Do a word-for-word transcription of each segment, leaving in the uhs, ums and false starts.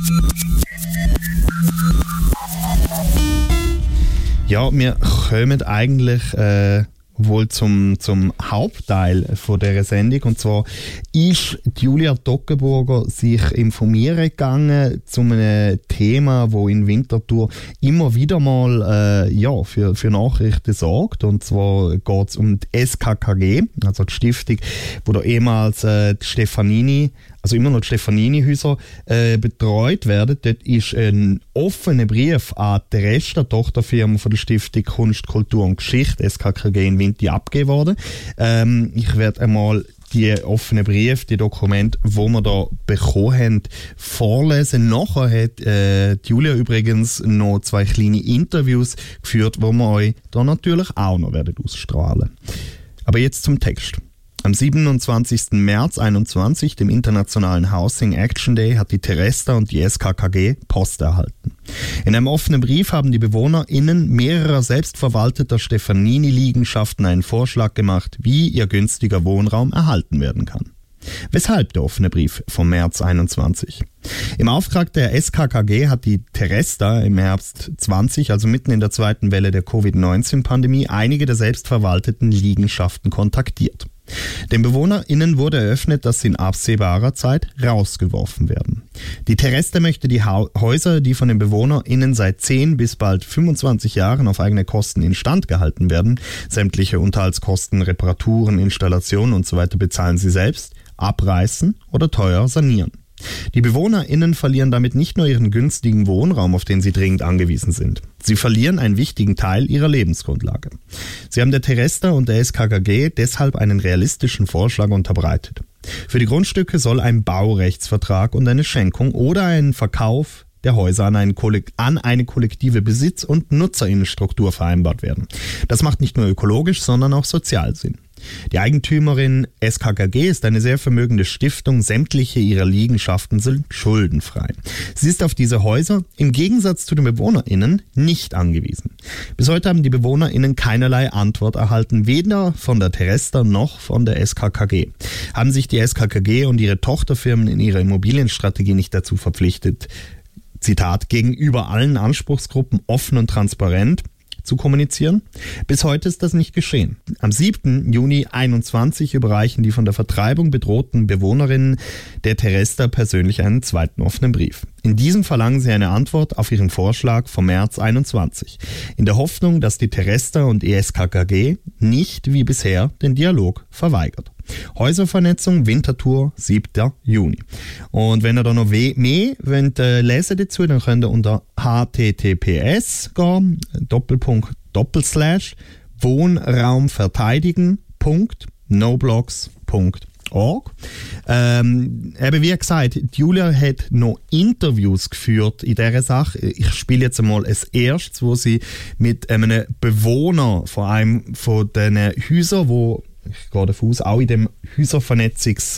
Ja, wir kommen eigentlich äh, wohl zum, zum Hauptteil von dieser Sendung. Und zwar ist Julia Toggenburger sich informieren gegangen zu einem Thema, das in Winterthur immer wieder mal äh, ja, für, für Nachrichten sorgt. Und zwar geht es um die S K K G, also die Stiftung, wo da ehemals äh, die Stefanini, also immer noch die Stefanini-Häuser äh, betreut werden. Dort ist ein offener Brief an die Teresta, Tochterfirma von der Stiftung Kunst, Kultur und Geschichte, S K K G in Winti, abgegeben worden. Ähm, ich werde einmal die offenen Briefe, die Dokumente, die wir da bekommen haben, vorlesen. Nachher hat äh, Julia übrigens noch zwei kleine Interviews geführt, die wir euch da natürlich auch noch werden ausstrahlen. Aber jetzt zum Text. Am siebenundzwanzigsten März einundzwanzig, dem Internationalen Housing Action Day, hat die Teresta und die S K K G Post erhalten. In einem offenen Brief haben die BewohnerInnen mehrerer selbstverwalteter Stefanini-Liegenschaften einen Vorschlag gemacht, wie ihr günstiger Wohnraum erhalten werden kann. Weshalb der offene Brief vom März einundzwanzig? Im Auftrag der S K K G hat die Teresta im Herbst zwanzig, also mitten in der zweiten Welle der Covid neunzehn Pandemie, einige der selbstverwalteten Liegenschaften kontaktiert. Den BewohnerInnen wurde eröffnet, dass sie in absehbarer Zeit rausgeworfen werden. Die Teresta möchte die ha- Häuser, die von den BewohnerInnen seit zehn bis bald fünfundzwanzig Jahren auf eigene Kosten instand gehalten werden, sämtliche Unterhaltskosten, Reparaturen, Installationen usw. bezahlen sie selbst, abreißen oder teuer sanieren. Die BewohnerInnen verlieren damit nicht nur ihren günstigen Wohnraum, auf den sie dringend angewiesen sind. Sie verlieren einen wichtigen Teil ihrer Lebensgrundlage. Sie haben der Teresta und der S K K G deshalb einen realistischen Vorschlag unterbreitet. Für die Grundstücke soll ein Baurechtsvertrag und eine Schenkung oder ein Verkauf der Häuser an, einen Kollekt- an eine kollektive Besitz- und Nutzerinnenstruktur vereinbart werden. Das macht nicht nur ökologisch, sondern auch sozial Sinn. Die Eigentümerin S K K G ist eine sehr vermögende Stiftung, sämtliche ihrer Liegenschaften sind schuldenfrei. Sie ist auf diese Häuser im Gegensatz zu den BewohnerInnen nicht angewiesen. Bis heute haben die BewohnerInnen keinerlei Antwort erhalten, weder von der Teresta noch von der S K K G. Haben sich die S K K G und ihre Tochterfirmen in ihrer Immobilienstrategie nicht dazu verpflichtet, Zitat, gegenüber allen Anspruchsgruppen offen und transparent zu kommunizieren? Bis heute ist das nicht geschehen. Am siebten Juni einundzwanzig überreichen die von der Vertreibung bedrohten Bewohnerinnen der Teresta persönlich einen zweiten offenen Brief. In diesem verlangen sie eine Antwort auf ihren Vorschlag vom März einundzwanzig, in der Hoffnung, dass die Teresta und die S K K G nicht wie bisher den Dialog verweigert. Häuservernetzung Winterthur, siebten Juni. Und wenn ihr da noch we- mehr wollt, äh, lesen dazu, dann könnt ihr unter h t t p s gehen, Doppelpunkt, Doppelslash, wohnraumverteidigen Punkt noblogs Punkt org. Ähm, eben wie gesagt, Julia hat noch Interviews geführt in dieser Sache. Ich spiele jetzt einmal ein erstes, wo sie mit einem Bewohner von einem von diesen Häusern, wo ich gehe davon aus, auch in dem Häuservernetzungskreis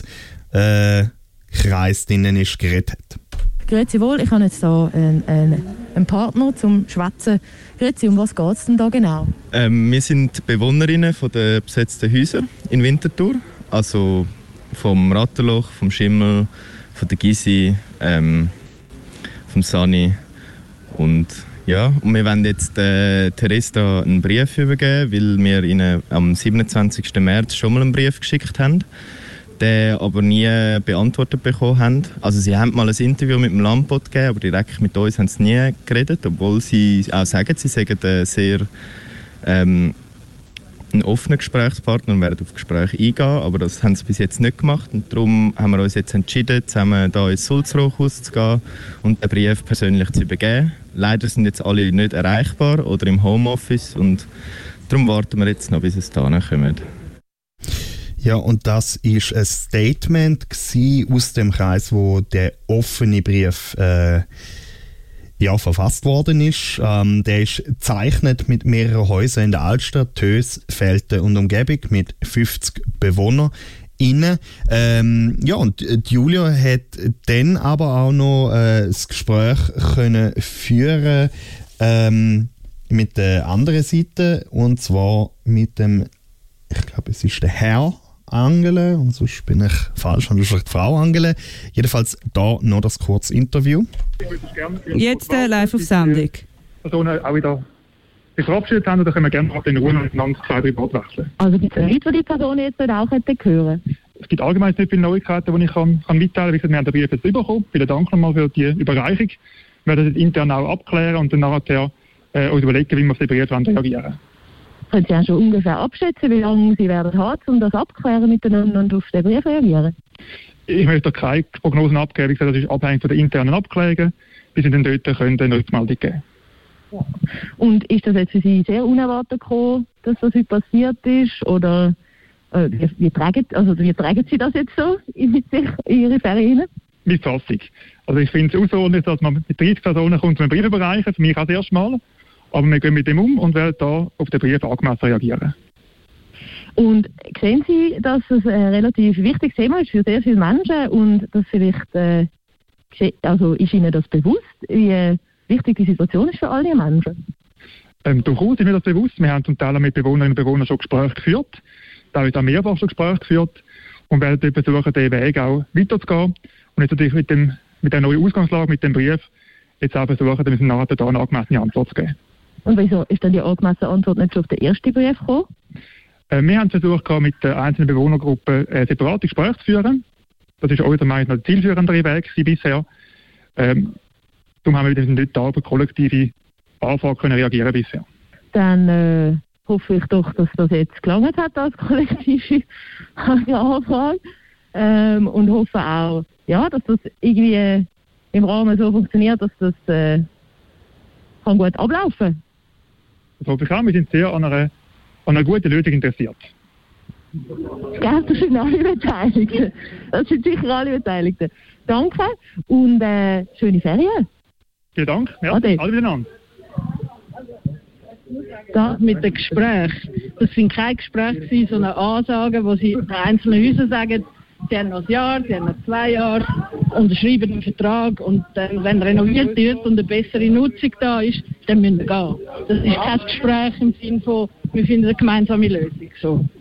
äh, drinnen ist, geredet hat. Grüezi wohl, ich habe jetzt hier einen, einen, einen Partner zum Schwätzen. Grüezi, um was geht es denn da genau? Ähm, wir sind Bewohnerinnen von der besetzten Häuser in Winterthur. Also vom Ratterloch, vom Schimmel, von der Gysi, ähm, vom Sani. Und ja, und wir wollen jetzt äh, Teresta einen Brief übergeben, weil wir ihnen am siebenundzwanzigsten März schon mal einen Brief geschickt haben, den aber nie beantwortet bekommen haben. Also sie haben mal ein Interview mit dem Landbot gegeben, aber direkt mit uns haben sie nie geredet, obwohl sie auch sagen, sie sagen äh, sehr ähm, ein offener Gesprächspartner und werden auf Gespräche eingehen, aber das haben sie bis jetzt nicht gemacht und darum haben wir uns jetzt entschieden, zusammen hier ins Sulzrochhaus zu gehen und den Brief persönlich zu übergeben. Leider sind jetzt alle nicht erreichbar oder im Homeoffice und darum warten wir jetzt noch, bis es da kommt. Ja, und das ist ein Statement aus dem Kreis, wo der offene Brief äh, ja, verfasst worden ist. Ähm, der ist gezeichnet mit mehreren Häusern in der Altstadt, Tös, Velten und Umgebung mit fünfzig Bewohnern. Innen. Ähm, ja, und Julia hat dann aber auch noch äh, das Gespräch können führen ähm, mit der anderen Seite, und zwar mit dem, ich glaube, es ist der Herr Angela und sonst bin ich falsch, und vielleicht Frau Angela. Jedenfalls da noch das kurze Interview. Jetzt äh, live auf Sendung. Personen auch wieder sich verabschiedet haben, oder können wir gerne mal in Ruhe miteinander zwei, drei Worte wechseln. Also gibt es Leute, die die Person jetzt auch hätten hören? Es gibt allgemein nicht viele Neuigkeiten, die ich kann, kann mitteilen kann. Wie gesagt, wir haben den Brief jetzt bekommen. Vielen Dank nochmal für die Überreichung. Wir werden das intern auch abklären und dann nachher äh, uns überlegen, wie wir auf den Brief reagieren wollen. Können Sie auch schon ungefähr abschätzen, wie lange Sie werden haben, um das abklären miteinander und auf den Brief reagieren? Ich möchte da keine Prognosen abgeben. Wie gesagt, das ist abhängig von den internen Abklärungen, bis wir dann dort können eine Rückmeldung geben. Ja. Und ist das jetzt für Sie sehr unerwartet gekommen, dass das heute passiert ist? Oder äh, wie, wie, tragen, also, wie tragen Sie das jetzt so mit sich in Ihre Ferien? Mit Fassung. Also ich finde es außerordentlich, dass man mit dreißig Personen kommt, um einen Brief zu überreichen, für mich auch das erste Mal. Aber wir gehen mit dem um und werden da auf den Brief angemessen reagieren. Und sehen Sie, dass es ein relativ wichtiges Thema ist für sehr viele Menschen und dass vielleicht, äh, also ist Ihnen das bewusst, wie äh, wichtig die Situation ist für alle Menschen? Ähm, durchaus ist mir das bewusst. Wir haben zum Teil mit Bewohnerinnen und Bewohnern schon Gespräche geführt. Da haben wir mehrfach schon Gespräche geführt und werden versuchen, diesen Weg auch weiterzugehen. Und jetzt natürlich mit, dem, mit der neuen Ausgangslage, mit dem Brief, jetzt auch versuchen, dem nachher da eine angemessene Antwort zu geben. Und wieso ist dann die angemessene Antwort nicht schon auf den ersten Brief gekommen? Äh, wir haben versucht, mit der einzelnen Bewohnergruppe äh, separate Gespräche zu führen. Das ist unserer Meinung nach der zielführendere Weg bisher. Ähm, darum haben wir nicht da auf eine kollektive Anfrage können reagieren bisher. Dann äh, hoffe ich doch, dass das jetzt gelangt hat als kollektive Anfrage. Ähm, und hoffe auch, ja, dass das irgendwie äh, im Rahmen so funktioniert, dass das äh, kann gut ablaufen kann. Das hoffe ich auch. Wir sind sehr an einer, an einer guten Lösung interessiert. Ja, das sind alle Beteiligten. Das sind sicher alle Beteiligten. Danke und äh, schöne Ferien. Vielen Dank. Ja, Ade. alle miteinander. Da mit dem Gespräch. Das sind keine Gespräche, sondern Ansagen, wo sie den einzelnen Häusern sagen, sie haben noch ein Jahr, sie haben noch zwei Jahre, unterschreiben einen Vertrag und dann, wenn renoviert wird und eine bessere Nutzung da ist, dann müssen wir gehen. Das ist kein Gespräch im Sinne von, wir finden eine gemeinsame Lösung. So.